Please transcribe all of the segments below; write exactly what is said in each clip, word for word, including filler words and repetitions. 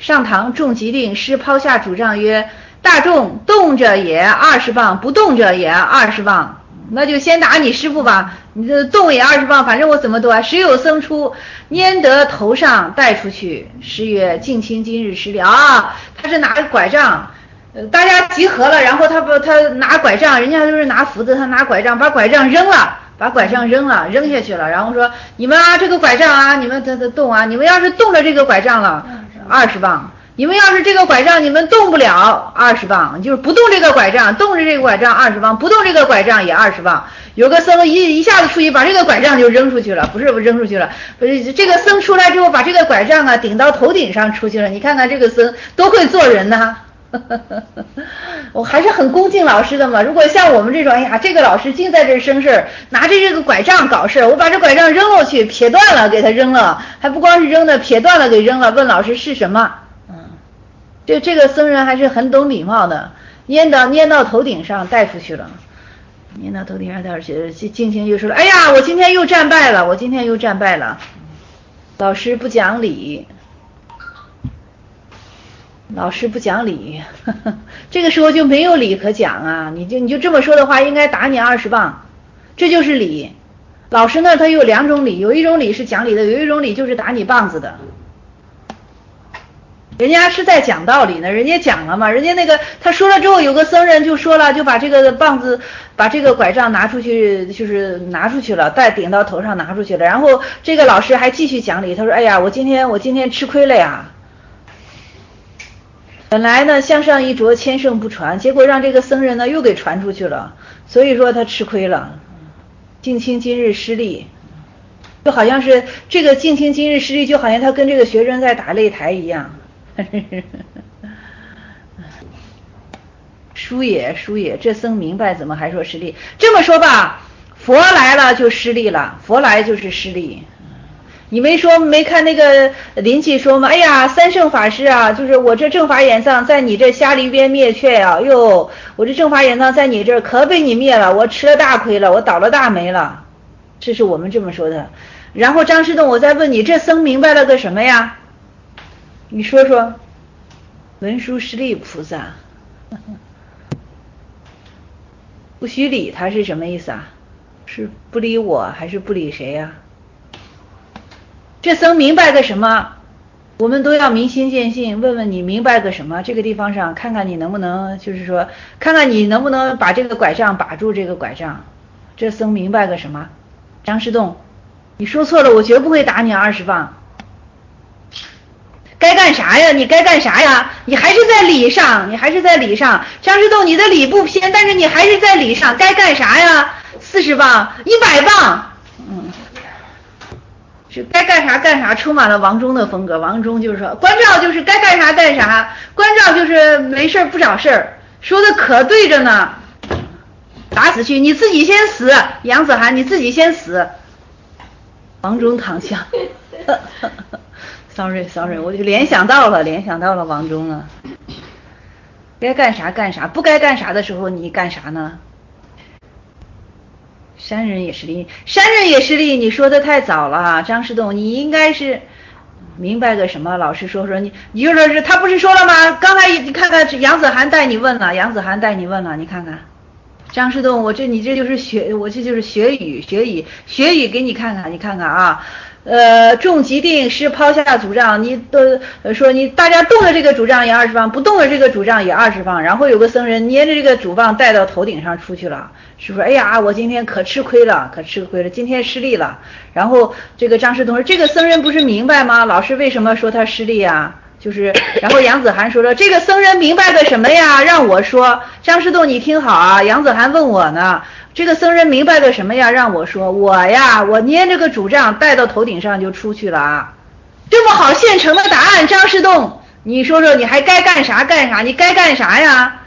上堂众即令，师抛下主杖曰：大众动者也二十棒，不动者也二十棒。那就先打你师傅吧，你这动也二十棒，反正我怎么动啊？时有僧出，拈得头上带出去。师曰：敬卿今日失礼啊！他是拿着拐杖，呃，大家集合了，然后他不他拿拐杖，人家都是拿斧子，他拿拐杖，把拐杖扔了。把拐杖扔了，扔下去了，然后说：你们啊，这个拐杖啊，你们这这动啊，你们要是动了这个拐杖了，二十棒；你们要是这个拐杖你们动不了，二十棒，就是不动这个拐杖，动着这个拐杖二十棒，不动这个拐杖也二十棒。有个僧一一下子出去，把这个拐杖就扔出去了，不是扔出去了，不是这个僧出来之后，把这个拐杖啊顶到头顶上出去了。你看看这个僧多会做人呐！我还是很恭敬老师的嘛。如果像我们这种，哎呀，这个老师净在这生事，拿着这个拐杖搞事，我把这拐杖扔过去，撇断了给他扔了，还不光是扔的，撇断了给扔了。问老师是什么？嗯，这这个僧人还是很懂礼貌的，拈到拈到头顶上带出去了，拈到头顶上带出去，敬卿就说了：哎呀，我今天又战败了，我今天又战败了。老师不讲理。老师不讲理，呵呵，这个时候就没有理可讲啊！你就你就这么说的话，应该打你二十棒，这就是理。老师呢，他有两种理，有一种理是讲理的，有一种理就是打你棒子的。人家是在讲道理呢，人家讲了嘛，人家那个他说了之后，有个僧人就说了，就把这个棒子，把这个拐杖拿出去，就是拿出去了，带顶到头上拿出去了。然后这个老师还继续讲理，他说：哎呀，我今天我今天吃亏了呀。本来呢向上一着，千圣不传，结果让这个僧人呢又给传出去了，所以说他吃亏了。敬卿今日失利，就好像是这个敬卿今日失利，就好像他跟这个学生在打擂台一样。输也输也，这僧明白怎么还说失利？这么说吧，佛来了就失利了，佛来就是失利。你没说没看那个灵气说吗？哎呀，三圣法师啊，就是我这正法眼藏在你这虾梨边灭却啊，哟，我这正法眼藏在你这儿可被你灭了，我吃了大亏了，我倒了大霉了，这是我们这么说的。然后张师洞，我再问你，这僧明白了个什么呀？你说说。文殊师利菩萨，不许理他是什么意思啊？是不理我还是不理谁呀？这僧明白个什么？我们都要明心见性，问问你明白个什么？这个地方上看看你能不能，就是说看看你能不能把这个拐杖把住这个拐杖。这僧明白个什么？张师洞，你说错了，我绝不会打你二十棒。该干啥呀？你该干啥呀？你还是在理上，你还是在理上。张师洞，你的理不偏，但是你还是在理上，该干啥呀？四十棒，一百棒，嗯，是该干啥干啥，充满了王忠的风格。王忠就是说，关照就是该干啥干啥，关照就是没事不找事儿，说的可对着呢。打死去，你自己先死，杨子涵，你自己先死。王忠躺下。sorry sorry， 我就联想到了，联想到了王忠了。该干啥干啥，不该干啥的时候你干啥呢？山人也是利，山人也是利，你说的太早了，张师洞，你应该是明白个什么？老师说说你，你就说是他不是说了吗？刚才你看看杨子涵带你问了，杨子涵带你问了，你看看。张师洞，我这你这就是学，我这就是学语，学语，学语给你看看，你看看啊。呃，众即定，师抛下主杖，你都说你大家动了这个主杖也二十棒，不动了这个主杖也二十棒。然后有个僧人捏着这个主棒带到头顶上出去了，是不是？哎呀，我今天可吃亏了，可吃亏了，今天失利了。然后这个张师洞说，这个僧人不是明白吗？老师为什么说他失利啊？就是，然后杨子涵说了，这个僧人明白个什么呀？让我说。张师洞，你听好啊，杨子涵问我呢。这个僧人明白个什么呀？让我说，我呀，我捏着个主杖带到头顶上就出去了啊！这么好现成的答案，张师洞，你说说，你还该干啥干啥？你该干啥呀？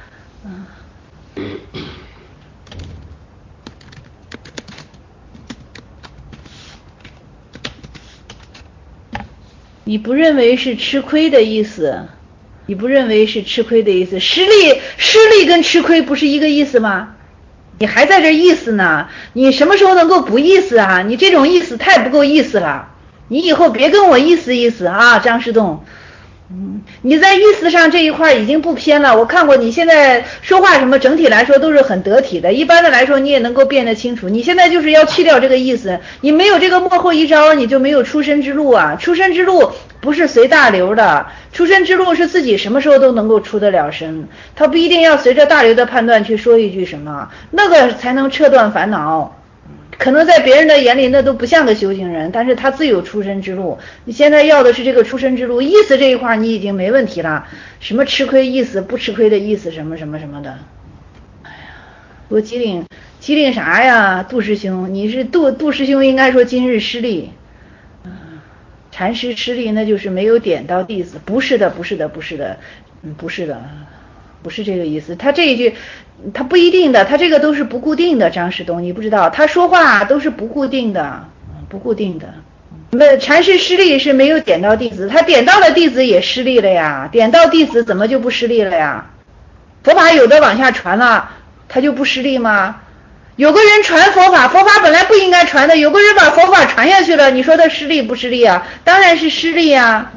你不认为是吃亏的意思？你不认为是吃亏的意思？失利，失利跟吃亏不是一个意思吗？你还在这意思呢？你什么时候能够不意思啊？你这种意思太不够意思了。你以后别跟我意思意思啊，张师洞。 嗯，你在意思上这一块已经不偏了。我看过你现在说话什么，整体来说都是很得体的。一般的来说，你也能够辨得清楚。你现在就是要去掉这个意思，你没有这个幕后一招，你就没有出身之路啊。出身之路不是随大流的，出身之路是自己什么时候都能够出得了身，他不一定要随着大流的判断去说一句什么，那个才能彻断烦恼。可能在别人的眼里那都不像个修行人，但是他自有出身之路。你现在要的是这个出身之路，意思这一块你已经没问题了，什么吃亏意思不吃亏的意思什么什么什么的。哎呀，我机灵机灵啥呀，杜师兄，你是杜杜师兄应该说今日失利，嗯，禅师失利那就是没有点到弟子，不是的不是的不是的，嗯不是的。不是这个意思，他这一句他不一定的，他这个都是不固定的。张士东你不知道，他说话都是不固定的，不固定的。那禅师失利是没有点到弟子，他点到了弟子也失利了呀，点到弟子怎么就不失利了呀？佛法有的往下传了，他就不失利吗？有个人传佛法，佛法本来不应该传的，有个人把佛法传下去了，你说他失利不失利啊？当然是失利啊。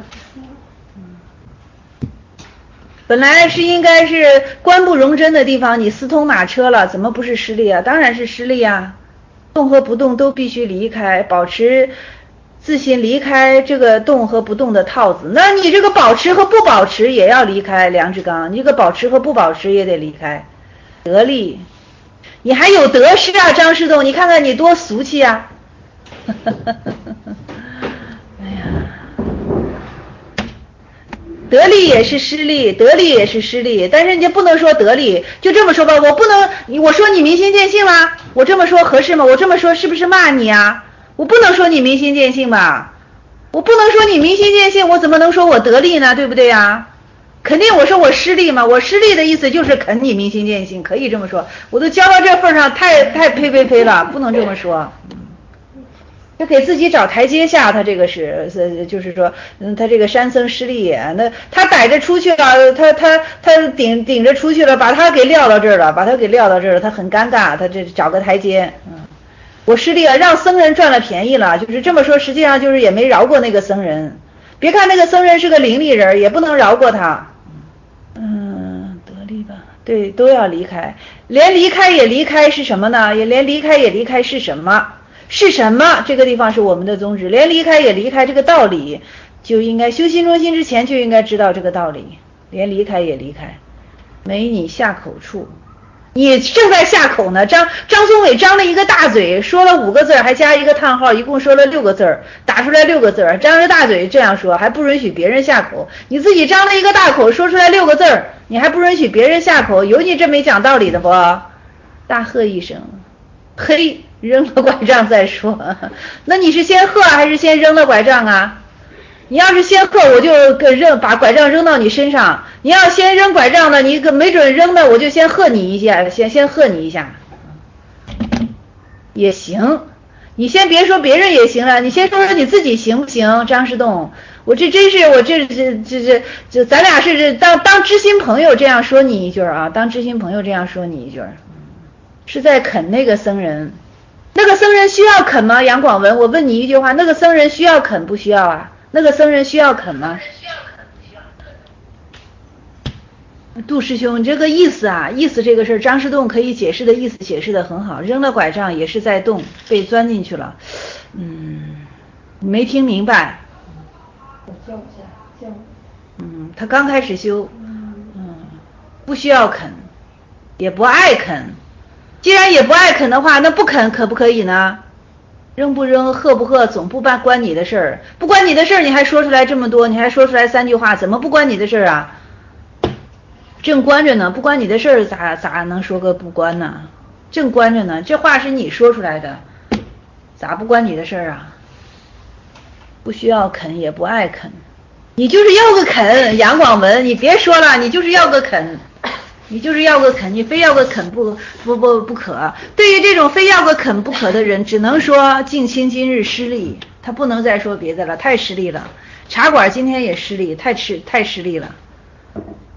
本来是应该是官不容真的地方，你私通马车了，怎么不是失利啊？当然是失利啊！动和不动都必须离开，保持自信，离开这个动和不动的套子。那你这个保持和不保持也要离开梁志刚，你这个保持和不保持也得离开。得力，你还有得失啊，张士东，你看看你多俗气啊！哎呀。得利也是失利，得利也是失利，但是你不能说得利，就这么说吧，我不能，我说你明心见性啦，我这么说合适吗？我这么说是不是骂你啊？我不能说你明心见性吧，我不能说你明心见性，我怎么能说我得利呢？对不对呀？肯定我说我失利嘛，我失利的意思就是肯你明心见性，可以这么说，我都教到这份上，太太呸呸呸了，不能这么说。他给自己找台阶下，他这个是就是说，嗯，他这个山僧失利也，那他逮着出去了，他他他顶顶着出去了，把他给撂到这儿了，把他给撂到这儿了，他很尴尬，他这找个台阶，嗯，我失利了，让僧人赚了便宜了，就是这么说，实际上就是也没饶过那个僧人，别看那个僧人是个伶俐人，也不能饶过他，嗯，得力吧，对，都要离开，连离开也离开是什么呢？也连离开也离开是什么？是什么？这个地方是我们的宗旨，连离开也离开这个道理，就应该修心中心之前就应该知道这个道理，连离开也离开，没你下口处，你正在下口呢。张张松伟张了一个大嘴，说了五个字还加一个叹号，一共说了六个字，打出来六个字，张着大嘴这样说，还不允许别人下口，你自己张了一个大口，说出来六个字，你还不允许别人下口，有你这没讲道理的不？大喝一声，嘿，扔了拐杖再说。那你是先喝还是先扔了拐杖啊？你要是先喝，我就扔把拐杖扔到你身上，你要先扔拐杖呢，你可没准扔的我就先喝你一下，先先喝你一下也行。你先别说别人也行了，你先说说你自己行不行？张士东，我这真是我这这这这这咱俩是当当知心朋友这样说你一句啊，当知心朋友这样说你一句，是在啃那个僧人。那个僧人需要啃吗？杨广文，我问你一句话，那个僧人需要啃不需要啊？那个僧人需要啃吗？杜师兄，你这个意思啊，意思这个事儿，张士东可以解释的意思解释的很好，扔了拐杖也是在动，被钻进去了，嗯，没听明白。我教一下，教。嗯，他刚开始修，嗯，不需要啃，也不爱啃。既然也不爱啃的话，那不啃可不可以呢？扔不扔，喝不喝，总不关关你的事儿，不关你的事儿，你还说出来这么多，你还说出来三句话，怎么不关你的事儿啊？正关着呢，不关你的事儿，咋咋能说个不关呢？正关着呢，这话是你说出来的，咋不关你的事儿啊？不需要啃，也不爱啃，你就是要个啃，杨广文，你别说了，你就是要个啃。你就是要个啃，你非要个啃不不不不可。对于这种非要个啃不可的人，只能说敬卿今日失利，他不能再说别的了，太失利了。茶馆今天也失利，太吃太失利了。